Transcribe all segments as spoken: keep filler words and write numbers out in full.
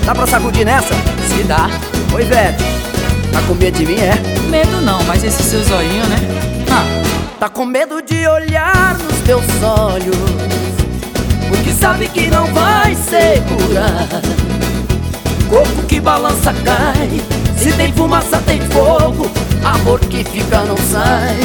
Dá pra sacudir nessa? Se dá. Oi, Ivete, tá com medo de mim, é? Medo não, mas esse seu zoinho, né? Ah. Tá com medo de olhar nos teus olhos, porque sabe que não vai segurar. Corpo que balança cai, se tem fumaça tem fogo, amor que fica não sai.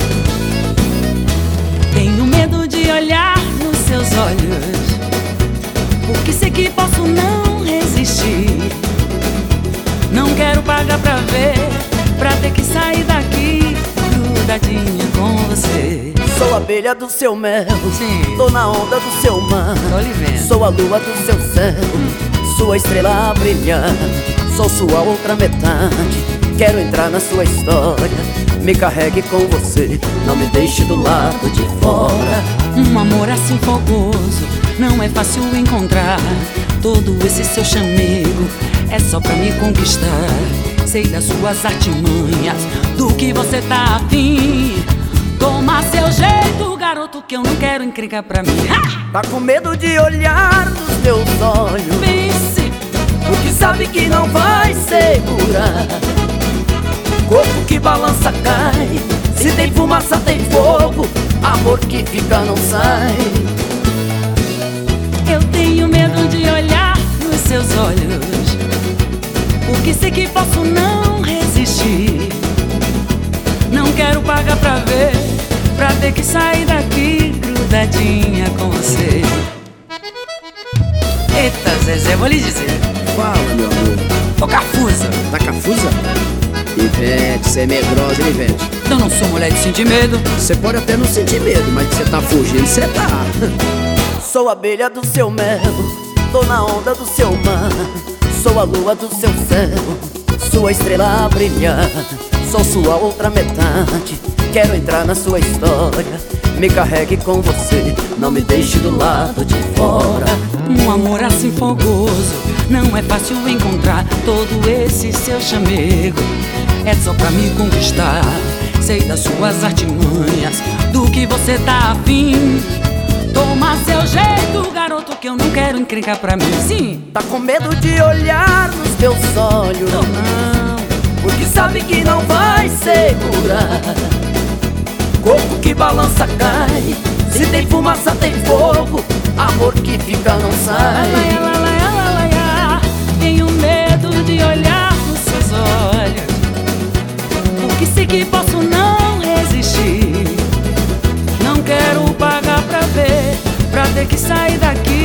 Tenho medo de olhar nos seus olhos, porque sei que posso não resistir. Não quero pagar pra ver, pra ter que sair daqui grudadinha com você. Sou a abelha do seu mel, sim, tô na onda do seu mar. Tô lhe vendo. Sou a lua do seu céu, sua estrela brilhante. Sou sua outra metade, quero entrar na sua história. Me carregue com você, não me deixe do lado de fora. Um amor assim fogoso não é fácil encontrar. Todo esse seu chamego é só pra me conquistar. Sei das suas artimanhas, do que você tá afim. Toma seu jeito, garoto, que eu não quero encrencar pra mim. Tá com medo de olhar nos teus olhos, Pense, porque sabe que não vai segurar. Corpo que balança cai, se tem fumaça tem fogo, amor que fica não sai. eu tenho medo de olhar nos seus olhos, porque sei que posso não resistir. Não quero pagar pra ver, pra ter que sair daqui grudadinha com você. Eita, Zezé, vou lhe dizer. Fala, meu amor. Tô cafusa. Tá cafusa? Ivete, cê é medrosa, hein, Ivete? Eu não sou mulher de sentir medo. Você pode até não sentir medo, mas que você tá fugindo, você tá. Sou a abelha do seu mel, tô na onda do seu mar. Sou a lua do seu céu, sua estrela brilhante. Sou sua outra metade, quero entrar na sua história. Me carregue com você, não me deixe do lado de fora. Um amor assim fogoso não é fácil encontrar. Todo esse seu chamego é só pra me conquistar. Sei das suas artimanhas, do que você tá afim. Toma seu jeito, garoto, que eu não quero encrencar pra mim. Sim. Tá com medo de olhar nos teus olhos, Tô não, porque sabe que não vai segurar. Corpo que balança cai, se tem fumaça tem fogo, amor que fica não sai. laia, laia, laia, laia. Tenho medo de olhar nos seus olhos, porque sei que posso não resistir. Não quero pagar pra ver, pra ter que sair daqui